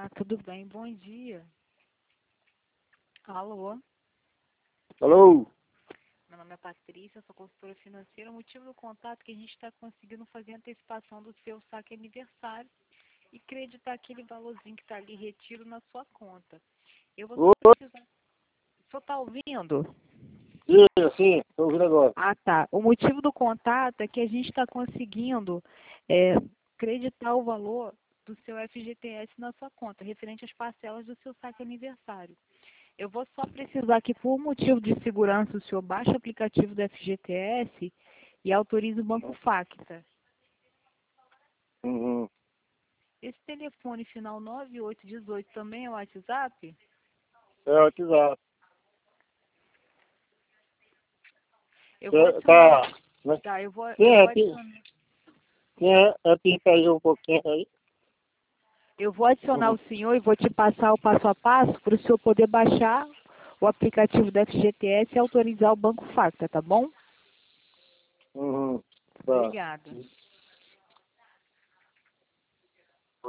Tudo bem, bom dia. Alô, Alô? meu nome é Patrícia, sou consultora financeira. O motivo do contato é que a gente está conseguindo fazer a antecipação do seu saque aniversário e creditar aquele valorzinho que está ali retiro na sua conta. Eu vou só Oi? precisar... O senhor está ouvindo? Sim, estou ouvindo agora. Ah, tá. O motivo do contato é que a gente está conseguindo creditar o valor do seu FGTS na sua conta, referente às parcelas do seu saque aniversário. Eu vou só precisar que, por motivo de segurança, o senhor baixe o aplicativo do FGTS e autorize o Banco Facta. Uhum. Esse telefone final 9818 também é o WhatsApp? É o WhatsApp. Eu vou adicionar. Tá. Mas Tá, eu vou quem é? adicionar. Quem é? Pinta aí um pouquinho aí. Eu vou adicionar Uhum. o senhor e vou te passar o passo a passo para o senhor poder baixar o aplicativo do FGTS e autorizar o Banco Facta, tá bom? Uhum. Tá. Obrigada.